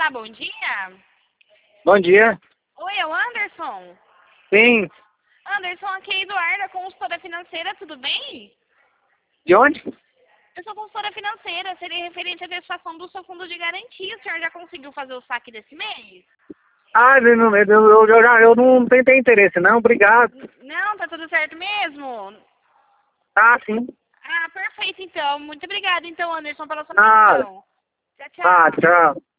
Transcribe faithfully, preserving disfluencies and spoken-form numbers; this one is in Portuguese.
Olá, bom dia. Bom dia. Oi, é o Anderson? Sim. Anderson, aqui é Eduarda, consultora financeira, tudo bem? De onde? Eu sou consultora financeira, seria referente à satisfação do seu fundo de garantia. O senhor já conseguiu fazer o saque desse mês? Ah, eu, não- eu, eu, eu, já- eu não tenho, tenho interesse, não. Obrigado. Não, tá tudo certo mesmo? Ah, sim. Ah, perfeito então. Muito obrigada então, Anderson, pela sua Ah, atenção. Tchau, ah, tchau. tchau.